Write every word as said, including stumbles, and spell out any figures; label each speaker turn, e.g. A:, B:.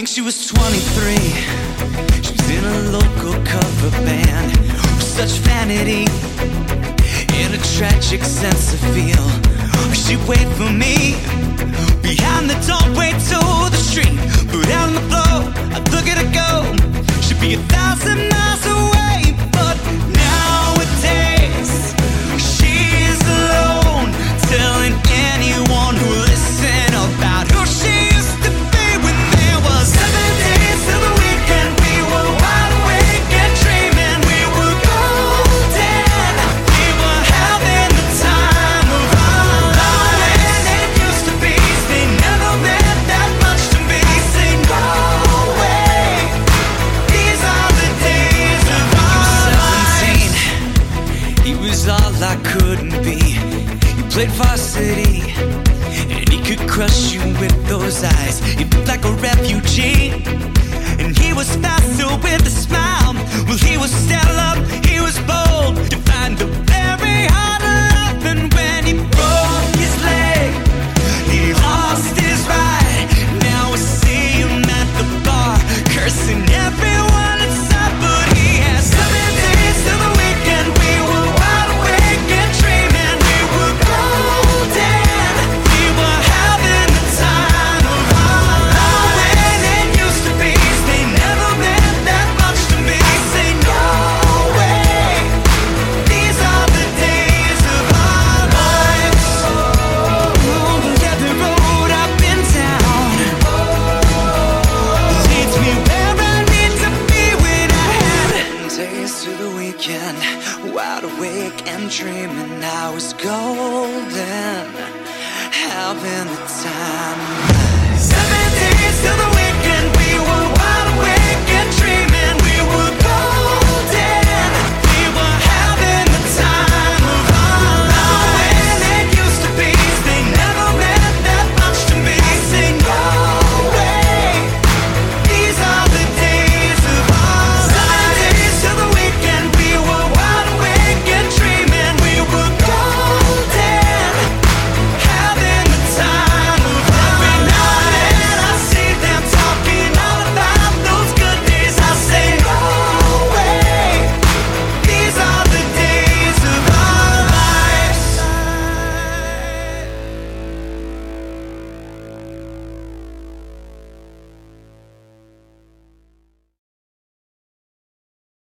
A: think she was twenty-three. She was in a local cover band with such vanity and a tragic sense of feel. She'd wait for me behind the doorway to the street, put out on the floor, I'd look at her go. She'd be a thousand miles away, but nowadays she's alone, telling anyone who listen about who she used to be when there was seven days till the weekend. We were wide awake and dreaming, we were golden, we were having the time of our lives. And it used to be, they never meant that much to me. Say no way, these are the days of our lives. He was all I couldn't be. He played varsity, and he could crush you with those eyes. He looked like a refugee, and he was faster with a smile. Well, he was stellar, he was bold, defined the very heart of life. And when he broke his leg, he lost his ride. Now I see him at the bar, cursing everyone inside. But he has seven days till the weekend. We were wide awake and dreaming, we were golden, we were having the time of our lives. And it used to be, they never meant that much to me. Say no way, these are the days of our lives. Oh, every road I've been down leads me where I need to be. When I had days to the weekend, wide awake and dreaming, I was golden, having the time. Seven days till the weekend.